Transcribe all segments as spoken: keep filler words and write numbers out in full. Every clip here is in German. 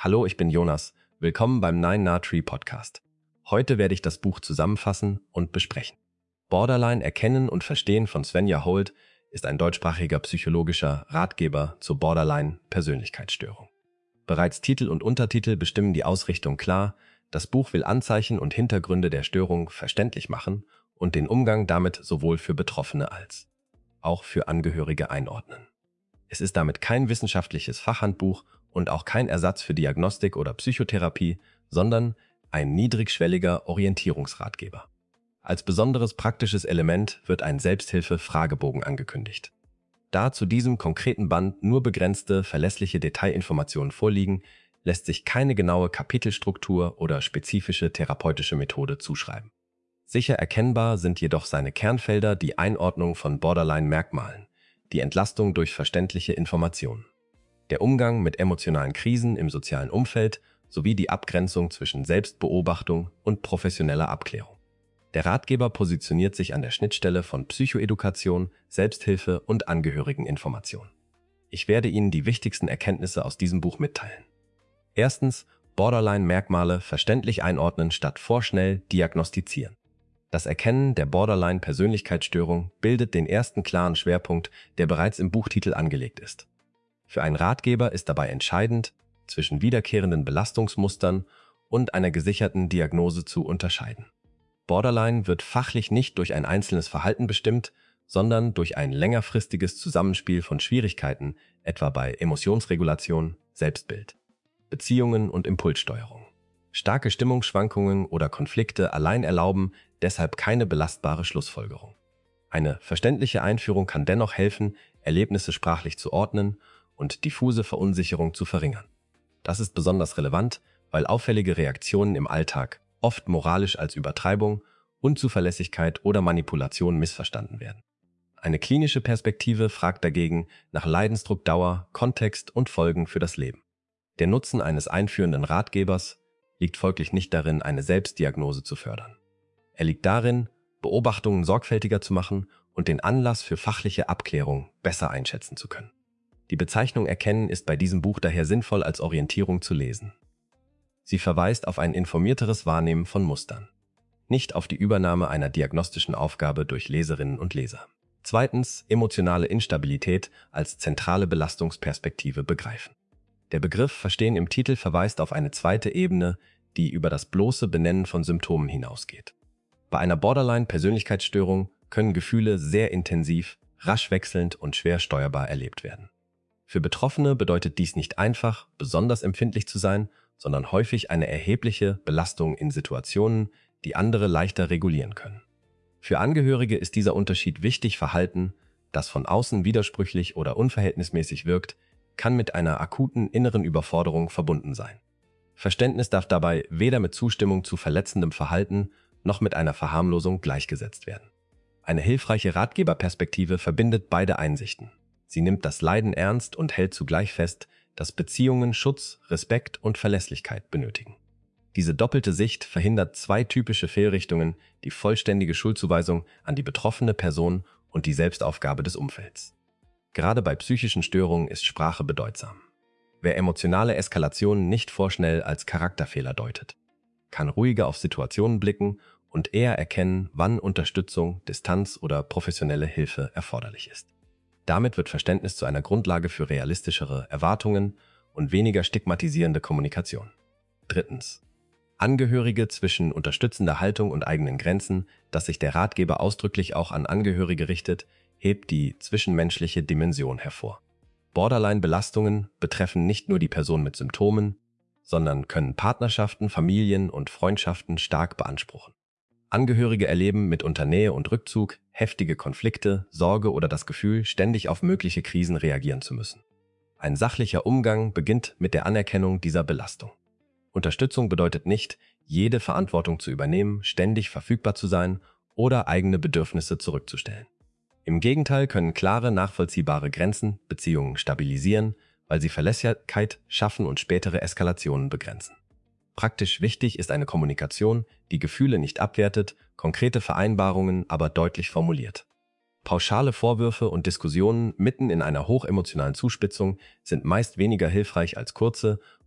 Hallo, ich bin Jonas. Willkommen beim Nine Na Tree Podcast. Heute werde ich das Buch zusammenfassen und besprechen. Borderline Erkennen und Verstehen von Svenja Holt ist ein deutschsprachiger psychologischer Ratgeber zur Borderline-Persönlichkeitsstörung. Bereits Titel und Untertitel bestimmen die Ausrichtung klar. Das Buch will Anzeichen und Hintergründe der Störung verständlich machen und den Umgang damit sowohl für Betroffene als auch für Angehörige einordnen. Es ist damit kein wissenschaftliches Fachhandbuch und auch kein Ersatz für Diagnostik oder Psychotherapie, sondern ein niedrigschwelliger Orientierungsratgeber. Als besonderes praktisches Element wird ein Selbsthilfe-Fragebogen angekündigt. Da zu diesem konkreten Band nur begrenzte, verlässliche Detailinformationen vorliegen, lässt sich keine genaue Kapitelstruktur oder spezifische therapeutische Methode zuschreiben. Sicher erkennbar sind jedoch seine Kernfelder die Einordnung von Borderline-Merkmalen, die Entlastung durch verständliche Informationen, der Umgang mit emotionalen Krisen im sozialen Umfeld sowie die Abgrenzung zwischen Selbstbeobachtung und professioneller Abklärung. Der Ratgeber positioniert sich an der Schnittstelle von Psychoedukation, Selbsthilfe und Angehörigeninformation. Ich werde Ihnen die wichtigsten Erkenntnisse aus diesem Buch mitteilen. Erstens, Borderline-Merkmale verständlich einordnen statt vorschnell diagnostizieren. Das Erkennen der Borderline-Persönlichkeitsstörung bildet den ersten klaren Schwerpunkt, der bereits im Buchtitel angelegt ist. Für einen Ratgeber ist dabei entscheidend, zwischen wiederkehrenden Belastungsmustern und einer gesicherten Diagnose zu unterscheiden. Borderline wird fachlich nicht durch ein einzelnes Verhalten bestimmt, sondern durch ein längerfristiges Zusammenspiel von Schwierigkeiten, etwa bei Emotionsregulation, Selbstbild, Beziehungen und Impulssteuerung. Starke Stimmungsschwankungen oder Konflikte allein erlauben deshalb keine belastbare Schlussfolgerung. Eine verständliche Einführung kann dennoch helfen, Erlebnisse sprachlich zu ordnen und diffuse Verunsicherung zu verringern. Das ist besonders relevant, weil auffällige Reaktionen im Alltag oft moralisch als Übertreibung, Unzuverlässigkeit oder Manipulation missverstanden werden. Eine klinische Perspektive fragt dagegen nach Leidensdruck, Dauer, Kontext und Folgen für das Leben. Der Nutzen eines einführenden Ratgebers liegt folglich nicht darin, eine Selbstdiagnose zu fördern. Er liegt darin, Beobachtungen sorgfältiger zu machen und den Anlass für fachliche Abklärung besser einschätzen zu können. Die Bezeichnung Erkennen ist bei diesem Buch daher sinnvoll als Orientierung zu lesen. Sie verweist auf ein informierteres Wahrnehmen von Mustern, nicht auf die Übernahme einer diagnostischen Aufgabe durch Leserinnen und Leser. Zweitens, emotionale Instabilität als zentrale Belastungsperspektive begreifen. Der Begriff Verstehen im Titel verweist auf eine zweite Ebene, die über das bloße Benennen von Symptomen hinausgeht. Bei einer Borderline-Persönlichkeitsstörung können Gefühle sehr intensiv, rasch wechselnd und schwer steuerbar erlebt werden. Für Betroffene bedeutet dies nicht einfach, besonders empfindlich zu sein, sondern häufig eine erhebliche Belastung in Situationen, die andere leichter regulieren können. Für Angehörige ist dieser Unterschied wichtig. Verhalten, das von außen widersprüchlich oder unverhältnismäßig wirkt, kann mit einer akuten inneren Überforderung verbunden sein. Verständnis darf dabei weder mit Zustimmung zu verletzendem Verhalten noch mit einer Verharmlosung gleichgesetzt werden. Eine hilfreiche Ratgeberperspektive verbindet beide Einsichten. Sie nimmt das Leiden ernst und hält zugleich fest, dass Beziehungen Schutz, Respekt und Verlässlichkeit benötigen. Diese doppelte Sicht verhindert zwei typische Fehlrichtungen, die vollständige Schuldzuweisung an die betroffene Person und die Selbstaufgabe des Umfelds. Gerade bei psychischen Störungen ist Sprache bedeutsam. Wer emotionale Eskalationen nicht vorschnell als Charakterfehler deutet, kann ruhiger auf Situationen blicken und eher erkennen, wann Unterstützung, Distanz oder professionelle Hilfe erforderlich ist. Damit wird Verständnis zu einer Grundlage für realistischere Erwartungen und weniger stigmatisierende Kommunikation. Drittens. Angehörige zwischen unterstützender Haltung und eigenen Grenzen, dass sich der Ratgeber ausdrücklich auch an Angehörige richtet, hebt die zwischenmenschliche Dimension hervor. Borderline-Belastungen betreffen nicht nur die Person mit Symptomen, sondern können Partnerschaften, Familien und Freundschaften stark beanspruchen. Angehörige erleben mitunter Nähe und Rückzug, heftige Konflikte, Sorge oder das Gefühl, ständig auf mögliche Krisen reagieren zu müssen. Ein sachlicher Umgang beginnt mit der Anerkennung dieser Belastung. Unterstützung bedeutet nicht, jede Verantwortung zu übernehmen, ständig verfügbar zu sein oder eigene Bedürfnisse zurückzustellen. Im Gegenteil können klare, nachvollziehbare Grenzen Beziehungen stabilisieren, weil sie Verlässlichkeit schaffen und spätere Eskalationen begrenzen. Praktisch wichtig ist eine Kommunikation, die Gefühle nicht abwertet, konkrete Vereinbarungen aber deutlich formuliert. Pauschale Vorwürfe und Diskussionen mitten in einer hochemotionalen Zuspitzung sind meist weniger hilfreich als kurze,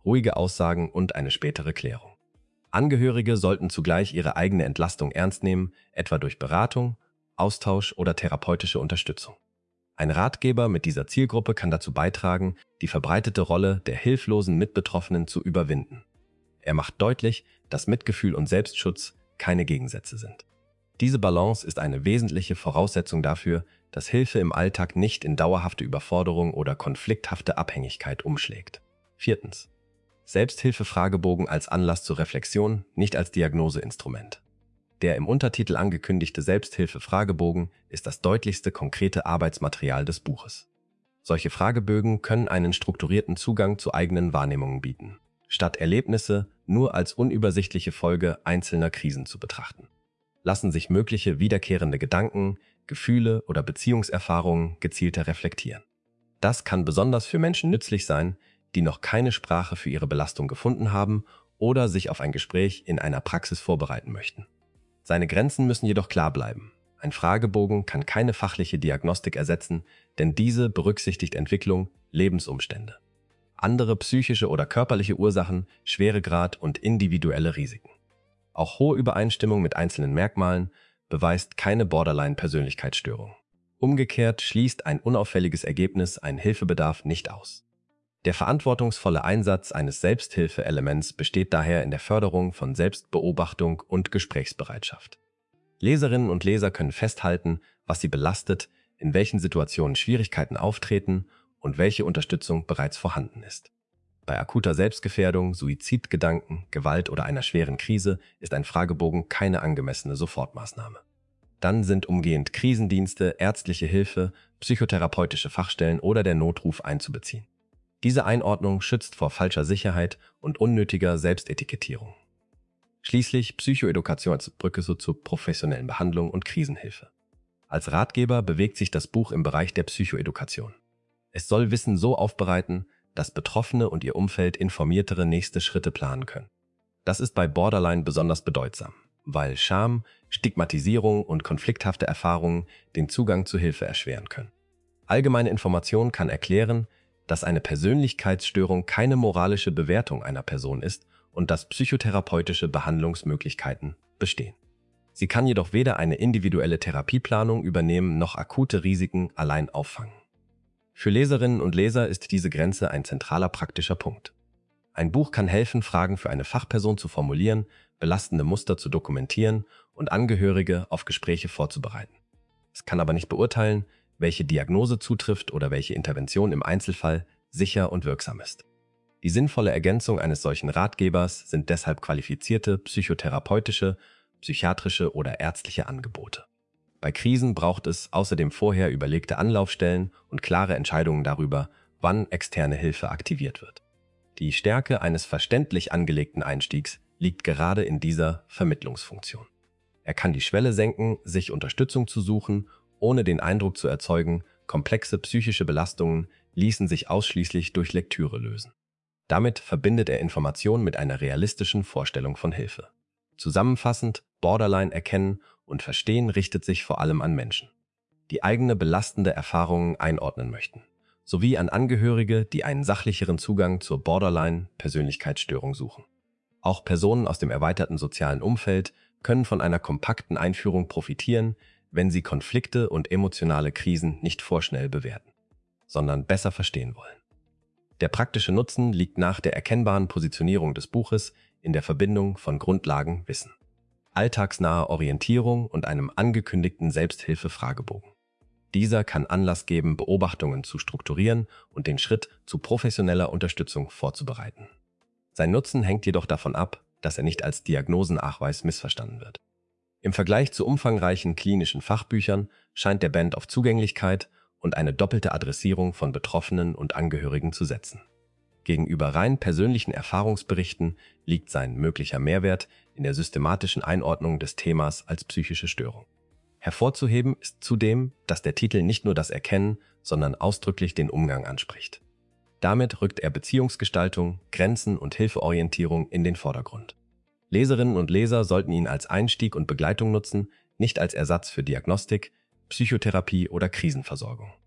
ruhige Aussagen und eine spätere Klärung. Angehörige sollten zugleich ihre eigene Entlastung ernst nehmen, etwa durch Beratung, Austausch oder therapeutische Unterstützung. Ein Ratgeber mit dieser Zielgruppe kann dazu beitragen, die verbreitete Rolle der hilflosen Mitbetroffenen zu überwinden. Er macht deutlich, dass Mitgefühl und Selbstschutz keine Gegensätze sind. Diese Balance ist eine wesentliche Voraussetzung dafür, dass Hilfe im Alltag nicht in dauerhafte Überforderung oder konflikthafte Abhängigkeit umschlägt. Viertens. Selbsthilfe-Fragebogen als Anlass zur Reflexion, nicht als Diagnoseinstrument. Der im Untertitel angekündigte Selbsthilfe-Fragebogen ist das deutlichste konkrete Arbeitsmaterial des Buches. Solche Fragebögen können einen strukturierten Zugang zu eigenen Wahrnehmungen bieten, statt Erlebnisse nur als unübersichtliche Folge einzelner Krisen zu betrachten. Lassen sich mögliche wiederkehrende Gedanken, Gefühle oder Beziehungserfahrungen gezielter reflektieren. Das kann besonders für Menschen nützlich sein, die noch keine Sprache für ihre Belastung gefunden haben oder sich auf ein Gespräch in einer Praxis vorbereiten möchten. Seine Grenzen müssen jedoch klar bleiben. Ein Fragebogen kann keine fachliche Diagnostik ersetzen, denn diese berücksichtigt Entwicklung, Lebensumstände, andere psychische oder körperliche Ursachen, Schweregrad und individuelle Risiken. Auch hohe Übereinstimmung mit einzelnen Merkmalen beweist keine Borderline-Persönlichkeitsstörung. Umgekehrt schließt ein unauffälliges Ergebnis einen Hilfebedarf nicht aus. Der verantwortungsvolle Einsatz eines Selbsthilfe-Elements besteht daher in der Förderung von Selbstbeobachtung und Gesprächsbereitschaft. Leserinnen und Leser können festhalten, was sie belastet, in welchen Situationen Schwierigkeiten auftreten und welche Unterstützung bereits vorhanden ist. Bei akuter Selbstgefährdung, Suizidgedanken, Gewalt oder einer schweren Krise ist ein Fragebogen keine angemessene Sofortmaßnahme. Dann sind umgehend Krisendienste, ärztliche Hilfe, psychotherapeutische Fachstellen oder der Notruf einzubeziehen. Diese Einordnung schützt vor falscher Sicherheit und unnötiger Selbstetikettierung. Schließlich Psychoedukation als Brücke so zur professionellen Behandlung und Krisenhilfe. Als Ratgeber bewegt sich das Buch im Bereich der Psychoedukation. Es soll Wissen so aufbereiten, dass Betroffene und ihr Umfeld informiertere nächste Schritte planen können. Das ist bei Borderline besonders bedeutsam, weil Scham, Stigmatisierung und konflikthafte Erfahrungen den Zugang zu Hilfe erschweren können. Allgemeine Information kann erklären, dass eine Persönlichkeitsstörung keine moralische Bewertung einer Person ist und dass psychotherapeutische Behandlungsmöglichkeiten bestehen. Sie kann jedoch weder eine individuelle Therapieplanung übernehmen noch akute Risiken allein auffangen. Für Leserinnen und Leser ist diese Grenze ein zentraler praktischer Punkt. Ein Buch kann helfen, Fragen für eine Fachperson zu formulieren, belastende Muster zu dokumentieren und Angehörige auf Gespräche vorzubereiten. Es kann aber nicht beurteilen, welche Diagnose zutrifft oder welche Intervention im Einzelfall sicher und wirksam ist. Die sinnvolle Ergänzung eines solchen Ratgebers sind deshalb qualifizierte psychotherapeutische, psychiatrische oder ärztliche Angebote. Bei Krisen braucht es außerdem vorher überlegte Anlaufstellen und klare Entscheidungen darüber, wann externe Hilfe aktiviert wird. Die Stärke eines verständlich angelegten Einstiegs liegt gerade in dieser Vermittlungsfunktion. Er kann die Schwelle senken, sich Unterstützung zu suchen, ohne den Eindruck zu erzeugen, komplexe psychische Belastungen ließen sich ausschließlich durch Lektüre lösen. Damit verbindet er Information mit einer realistischen Vorstellung von Hilfe. Zusammenfassend, Borderline erkennen und verstehen richtet sich vor allem an Menschen, die eigene belastende Erfahrungen einordnen möchten, sowie an Angehörige, die einen sachlicheren Zugang zur Borderline-Persönlichkeitsstörung suchen. Auch Personen aus dem erweiterten sozialen Umfeld können von einer kompakten Einführung profitieren, wenn sie Konflikte und emotionale Krisen nicht vorschnell bewerten, sondern besser verstehen wollen. Der praktische Nutzen liegt nach der erkennbaren Positionierung des Buches in der Verbindung von Grundlagenwissen, alltagsnaher Orientierung und einem angekündigten Selbsthilfe-Fragebogen. Dieser kann Anlass geben, Beobachtungen zu strukturieren und den Schritt zu professioneller Unterstützung vorzubereiten. Sein Nutzen hängt jedoch davon ab, dass er nicht als Diagnosennachweis missverstanden wird. Im Vergleich zu umfangreichen klinischen Fachbüchern scheint der Band auf Zugänglichkeit und eine doppelte Adressierung von Betroffenen und Angehörigen zu setzen. Gegenüber rein persönlichen Erfahrungsberichten liegt sein möglicher Mehrwert in der systematischen Einordnung des Themas als psychische Störung. Hervorzuheben ist zudem, dass der Titel nicht nur das Erkennen, sondern ausdrücklich den Umgang anspricht. Damit rückt er Beziehungsgestaltung, Grenzen und Hilfeorientierung in den Vordergrund. Leserinnen und Leser sollten ihn als Einstieg und Begleitung nutzen, nicht als Ersatz für Diagnostik, Psychotherapie oder Krisenversorgung.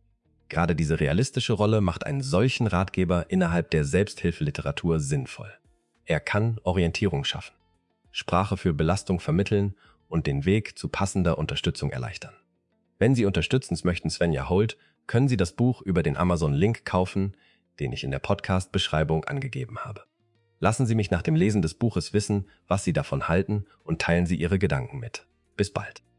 Gerade diese realistische Rolle macht einen solchen Ratgeber innerhalb der Selbsthilfeliteratur sinnvoll. Er kann Orientierung schaffen, Sprache für Belastung vermitteln und den Weg zu passender Unterstützung erleichtern. Wenn Sie unterstützen möchten Svenja Holt, können Sie das Buch über den Amazon-Link kaufen, den ich in der Podcast-Beschreibung angegeben habe. Lassen Sie mich nach dem Lesen des Buches wissen, was Sie davon halten und teilen Sie Ihre Gedanken mit. Bis bald.